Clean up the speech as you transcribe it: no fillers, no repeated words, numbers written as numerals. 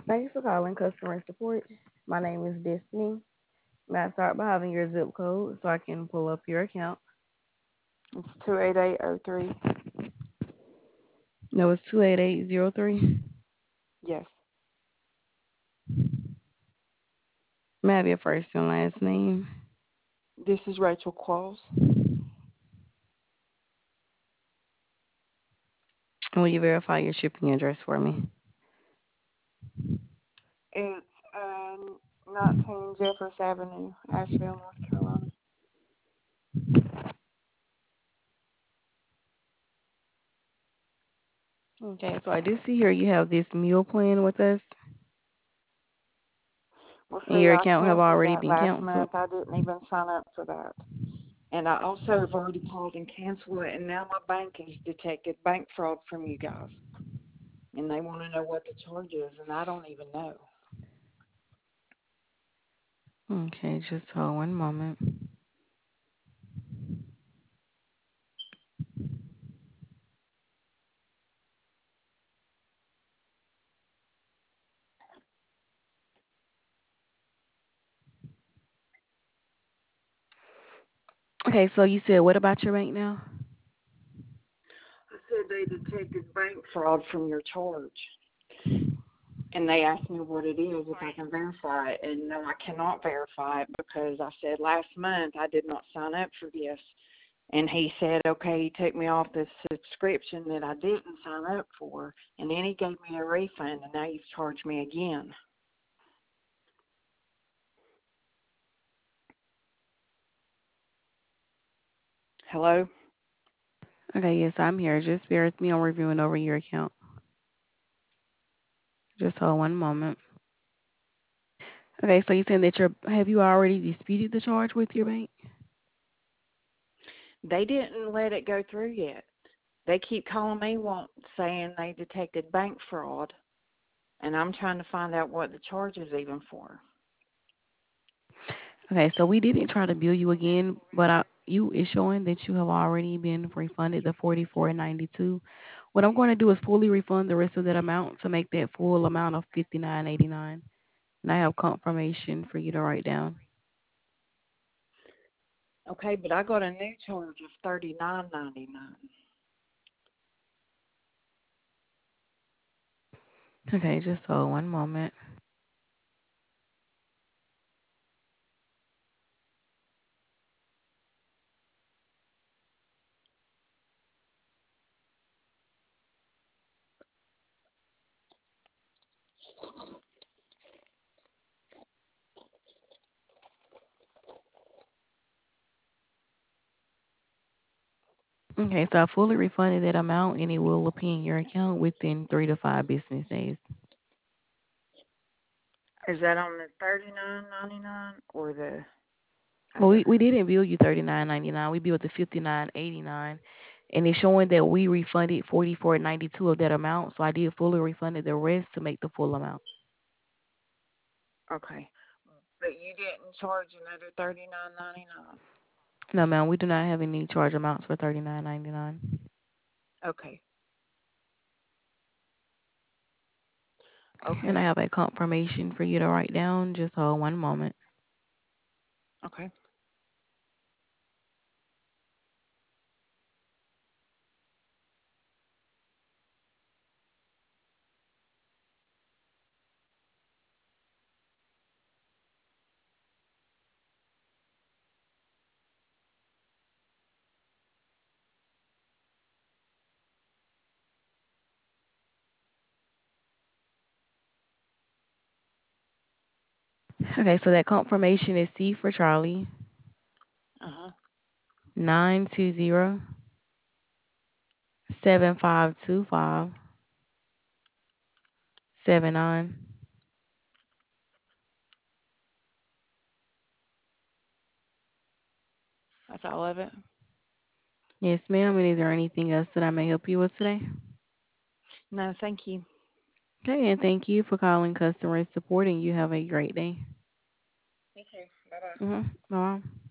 Thanks for calling customer support. My name is Destiny. May I start by having your zip code so I can pull up your account? It's 28803. No, it's 28803. Yes. May I have your first and last name? This is Rachel Qualls. And will you verify your shipping address for me? It's 19 Jeffers Avenue, Asheville, North Carolina. Okay, so I do see here you have this meal plan with us, Well, and see, your I account have canceled already that been last canceled. month. I didn't even sign up for that. And I also have already called and canceled it, and now my bank has detected bank fraud from you guys. And they want to know what the charge is, and I don't even know. Okay, just hold one moment. Okay, so you said what about your bank now? I said they detected bank fraud from your charge. And they asked me what it is, if I can verify it. And no, I cannot verify it because I said last month I did not sign up for this. And he said, okay, he took me off this subscription that I didn't sign up for. And then he gave me a refund, and now you've charged me again. Hello? Okay, yes, I'm here. Just bear with me. I'm reviewing over your account. Just hold one moment. Okay, so you saying that have you already disputed the charge with your bank? They didn't let it go through yet. They keep calling me saying they detected bank fraud, and I'm trying to find out what the charge is even for. Okay, so we didn't try to bill you again, but you is showing that you have already been refunded the 44.92. What I'm going to do is fully refund the rest of that amount to make that full amount of 59.89, and I have confirmation for you to write down. Okay, but I got a new charge of $39.99. Okay, just hold one moment. Okay, so I fully refunded that amount, and it will appear in your account within 3 to 5 business days. Is that on the $39.99 or the Well, other? we didn't bill you 39.99. We billed the 59.89, and it's showing that we refunded 44.92 of that amount. So I did fully refunded the rest to make the full amount. Okay. But you didn't charge another $39.99. No, ma'am, we do not have any charge amounts for 39.99. Okay. And I Okay. have a confirmation for you to write down. Just hold one moment. Okay. Okay, so that confirmation is C for Charlie, Uh-huh. 920-7525-79. That's all of it? Yes, ma'am. And is there anything else that I may help you with today? No, thank you. Okay, and thank you for calling customer support, and you have a great day. You too. Bye-bye. Mm-hmm. Bye.